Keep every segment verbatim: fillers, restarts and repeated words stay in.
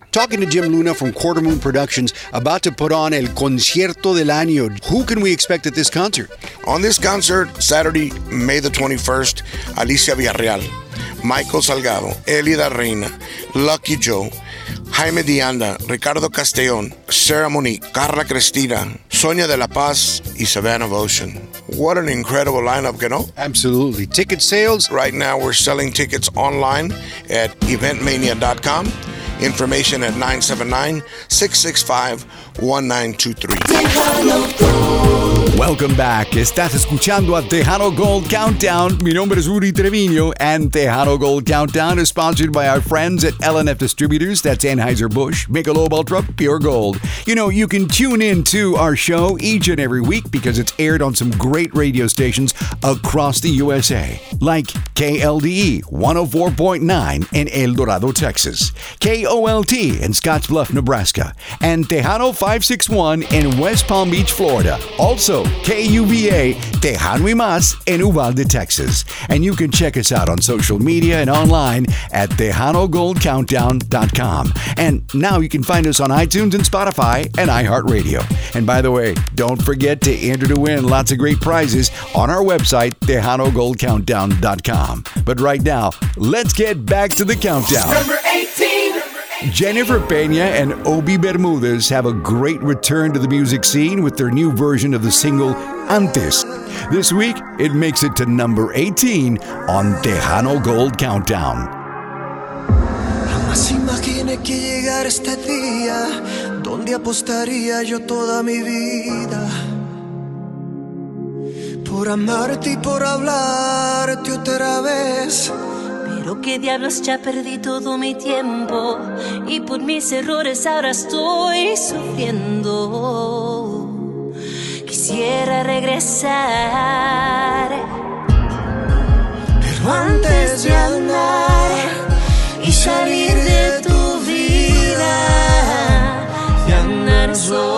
Talking to Jim Luna from Quarter Moon Productions, about to put on El Concierto del Año. Who can we expect at this concert? On this concert, Saturday, May the twenty-first, Alicia Villarreal, Michael Salgado, Elida Reina, Lucky Joe, Jaime Dianda, Ricardo Castellón, Sarah Monique, Carla Cristina, Sonia de la Paz, y Savannah Ocean. What an incredible lineup, you know? Absolutely. Ticket sales? Right now, we're selling tickets online at event mania dot com. Information at nine seven nine, six six five, one nine two three. Welcome back. Estás escuchando a Tejano Gold Countdown. Mi nombre es Rudy Trevino, and Tejano Gold Countdown is sponsored by our friends at L N F Distributors. That's Anheuser-Busch, Michelob Ultra, Pure Gold. You know, you can tune in to our show each and every week because it's aired on some great radio stations across the U S A, like K L D E one oh four point nine in El Dorado, Texas, K O L T in Scottsbluff, Nebraska, and Tejano five sixty-one in West Palm Beach, Florida. Also, K U V A, Tejano y Más in Uvalde, Texas. And you can check us out on social media and online at Tejano Gold Countdown dot com. And now you can find us on iTunes and Spotify and iHeartRadio. And by the way, don't forget to enter to win lots of great prizes on our website, Tejano Gold Countdown dot com. But right now, let's get back to the countdown. Number eighteen. Jennifer Pena and Obi Bermudez have a great return to the music scene with their new version of the single Antes. This week, it makes it to number eighteen on Tejano Gold Countdown. Jamás imaginé que llegara este día donde apostaría yo toda mi vida por amarte y por hablarte otra vez. Pero qué diablos, ya perdí todo mi tiempo y por mis errores ahora estoy sufriendo. Quisiera regresar, pero antes de andar y salir de tu vida y andar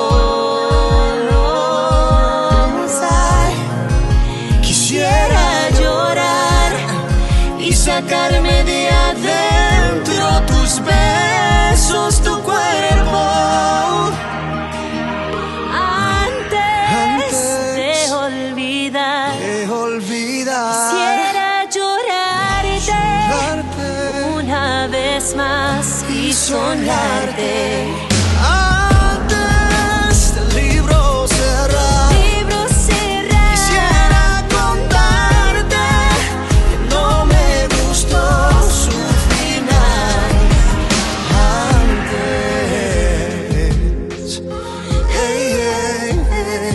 solos, ay, quisiera llorar y sacarme de adentro tus besos, tu cuerpo. Antes, Antes de olvidar, de olvidar, quisiera llorarte, llorarte una vez más y soñarte. Antes del libro cerrar, Libro cerrar. quisiera contarte que no me gustó su final. Antes, hey, hey, hey.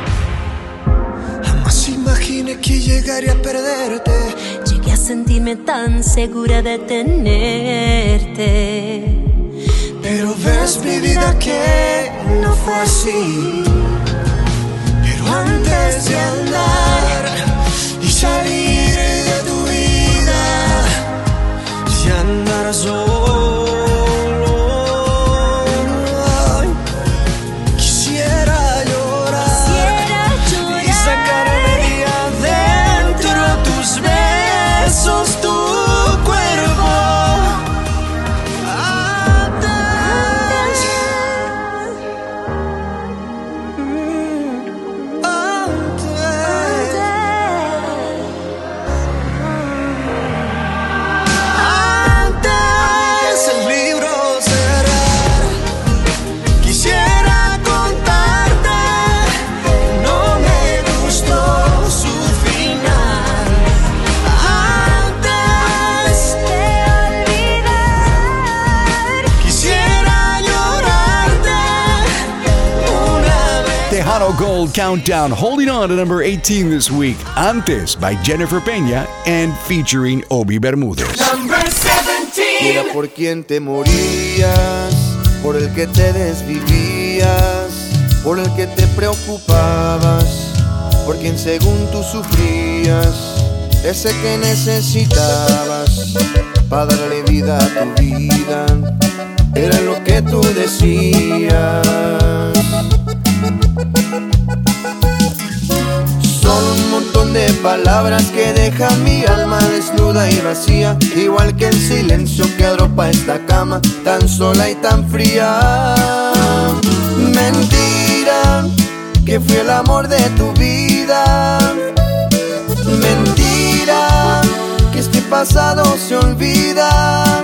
Jamás imaginé que llegaría a perderte. Llegué a sentirme tan segura de tenerte. Pero ves mi vida que no fue así. Pero antes de andar y salir de tu vida y andar solo, ay, quisiera llorar, Quisiera llorar y sacarme de adentro tus besos, tu cuerpo. Antes, mm, antes, antes el libro cerrar, quisiera contarte que no me gustó su final. Antes de olvidar, quisiera llorarte una vez. Tejano Gold Countdown, holding on to number eighteen this week. Antes by Jennifer Pena and featuring Obi Bermudez. Number seventeen. Era por quien te morías, por el que te desvivías, por el que te preocupabas, por quien según tú sufrías, ese que necesitabas para darle vida a tu vida, era lo que tú decías. Solo un montón de palabras que de dejan mi alma desnuda y vacía, igual que el silencio que arropa esta cama, tan sola y tan fría. Mentira, que fui el amor de tu vida. Mentira, que este pasado se olvida.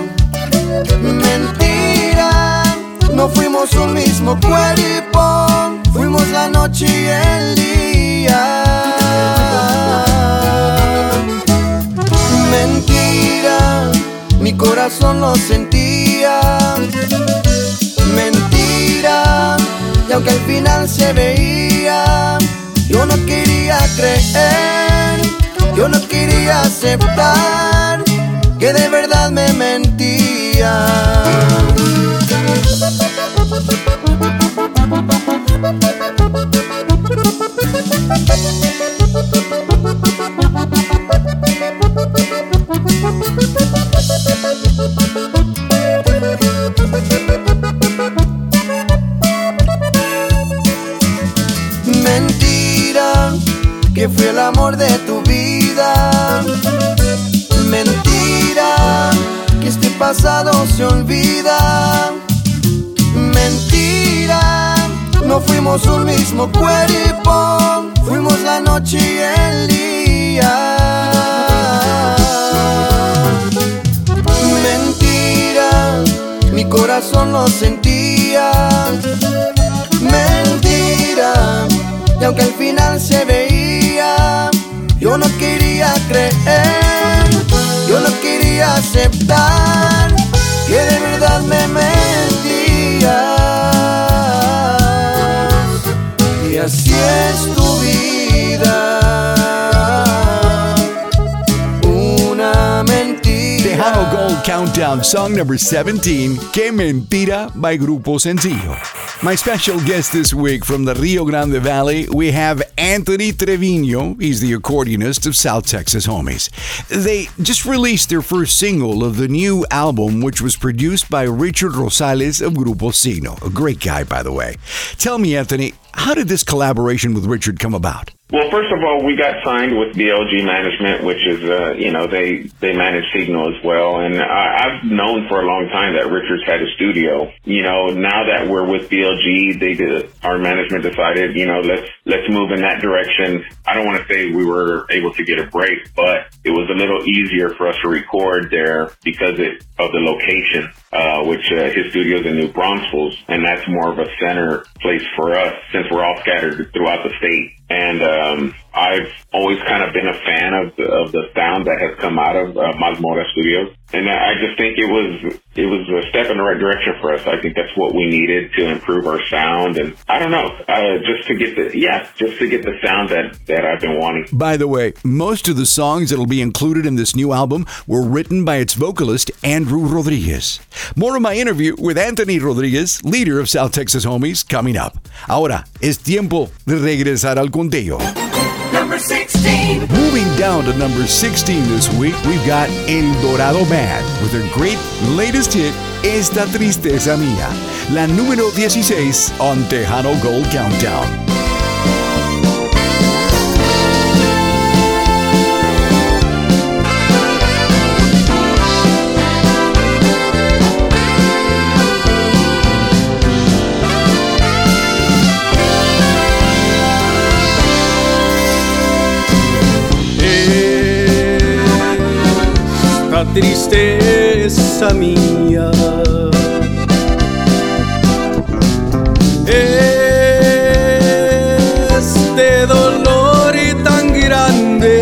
Mentira, no fuimos un mismo cuerpo, fuimos la noche y el día. Mentira, mi corazón lo sentía. Mentira, y aunque al final se veía, yo no quería creer, yo no quería aceptar que de verdad me mentía. Mentira, que fui el amor de tu vida. Mentira, que este pasado se olvida. Mentira, no fuimos un mismo cuerpo, fuimos la noche y el día. Mentira, mi corazón lo sentía. Mentira, y aunque al final se veía, yo no quería creer, yo no quería aceptar que de verdad me mentías. Y así es tu vida, una mentira. Tejano Gold Countdown, song number seventeen, Que Mentira by Grupo Sencillo. My special guest this week from the Rio Grande Valley, we have Anthony Trevino. He's the accordionist of South Texas Homies. They just released their first single of the new album, which was produced by Richard Rosales of Grupo Signo. A great guy, by the way. Tell me, Anthony, how did this collaboration with Richard come about? Well, first of all, we got signed with B L G Management, which is, uh, you know, they, they manage Signal as well. And I, I've known for a long time that Richard's had a studio. You know, now that we're with B L G, they did, our management decided, you know, let's, let's move in that direction. I don't want to say we were able to get a break, but it was a little easier for us to record there because it, of the location, uh, which, uh, his studio's in New Braunfels, and that's more of a center place for us since we're all scattered throughout the state. And um, I've always kind of been a fan of the, of the sound that has come out of uh, Mazmorra Studios. And I just think it was it was a step in the right direction for us. I think that's what we needed to improve our sound. And I don't know, uh, just to get the, yeah, just to get the sound that, that I've been wanting. By the way, most of the songs that will be included in this new album were written by its vocalist, Andrew Rodriguez. More of my interview with Anthony Rodriguez, leader of South Texas Homies, coming up. Ahora, es tiempo de regresar al conteo. Number sixteen. Moving down to number sixteen this week, we've got El Dorado Band with their great latest hit, Esta Tristeza Mía, la número dieciséis on Tejano Gold Countdown. Tristeza mía, este dolor tan grande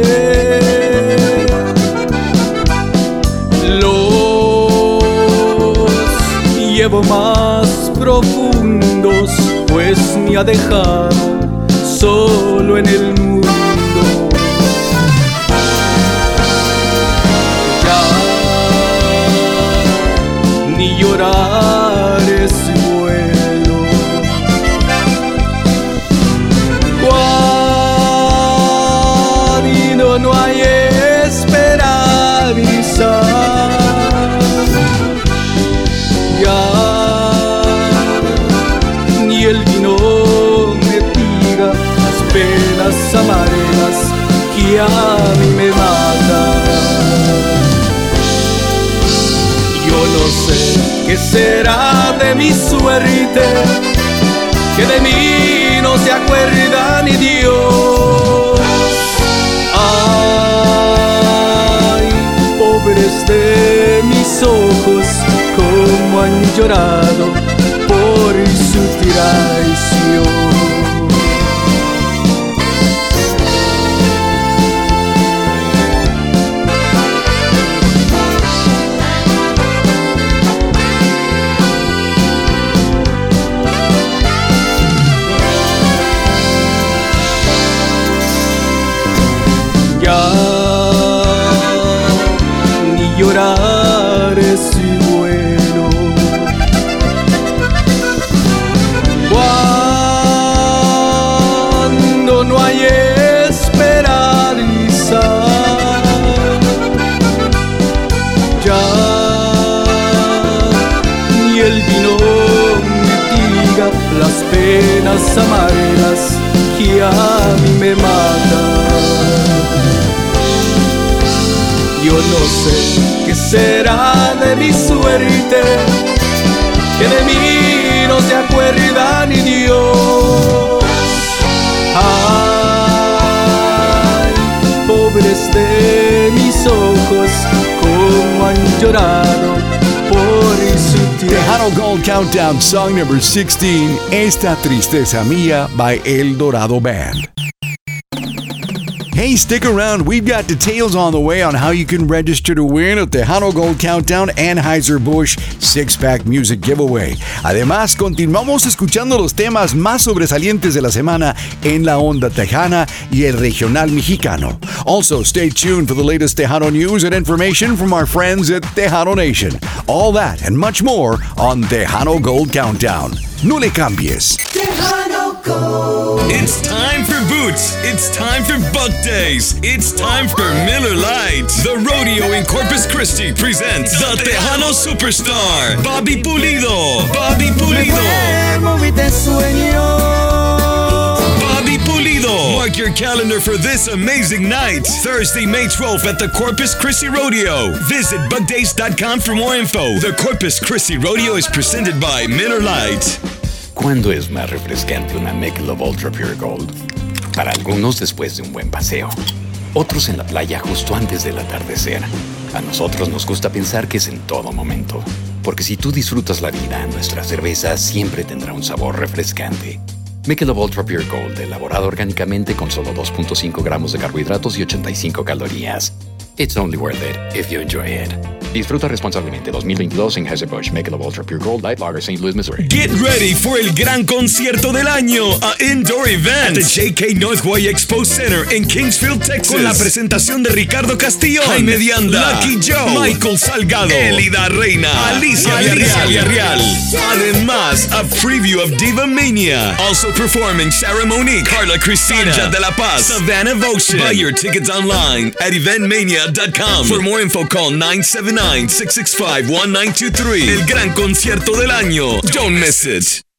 los llevo más profundos, pues me ha dejado solo en el mundo. Ni llorar es bueno cuando no hay esperanza. Ya ni el vino me tira las penas amarelas que a mí me matan. será de mi suerte? Que de mí no se acuerda ni Dios. Ay, pobres de mis ojos, cómo han llorado por su traición. Ya ni llorar es bueno. Cuando no hay esperanza, ya ni el vino mitiga las penas amargas que a mí me matan. Yo no sé qué será de mi suerte, que de mí no se acuerda ni Dios. Ay, pobres de mis ojos, cómo han llorado por su tierra. Tejano Gold Countdown, song number sixteen, Esta Tristeza Mía by El Dorado Band. Hey, stick around. We've got details on the way on how you can register to win a Tejano Gold Countdown Anheuser-Busch six-pack music giveaway. Además, continuamos escuchando los temas más sobresalientes de la semana en la onda tejana y el regional mexicano. Also, stay tuned for the latest Tejano news and information from our friends at Tejano Nation. All that and much more on Tejano Gold Countdown. No le cambies. Tejano Gold. It's time for boots. It's time for buck days. It's time for Miller Lite. The rodeo in Corpus Christi presents the Tejano Superstar, Bobby Pulido. Bobby Pulido. Bobby Pulido. Mark your calendar for this amazing night. Thursday, May twelfth at the Corpus Christi Rodeo. Visit bug days dot com for more info. The Corpus Christi Rodeo is presented by Miller Lite. ¿Cuándo es más refrescante una Michelob Ultra Pure Gold? Para algunos después de un buen paseo. Otros en la playa justo antes del atardecer. A nosotros nos gusta pensar que es en todo momento. Porque si tú disfrutas la vida, nuestra cerveza siempre tendrá un sabor refrescante. Michelob Ultra Pure Gold, elaborado orgánicamente con solo dos punto cinco gramos de carbohidratos y ochenta y cinco calorías. It's only worth it if you enjoy it. Disfruta responsablemente. dos mil veintidós Anheuser-Busch Michelob Ultra Pure Gold Light Lager, Saint Louis, Missouri. Get ready for el gran concierto del año, a indoor event at the J K North Hawaii Expo Center in Kingsfield, Texas, con la presentación de Ricardo Castillo, Jaime Dianda, Lucky Joe, Michael Salgado, Elida Reina, Alicia Villarreal. Además, a preview of Diva Mania. Also performing Sarah Monique, Carla Cristina, Sanja de la Paz, Savannah Votion. Buy your tickets online at event mania dot com. For more info, call nine seven nine, six six five, one nine two three. El gran concierto del año. Don't miss it.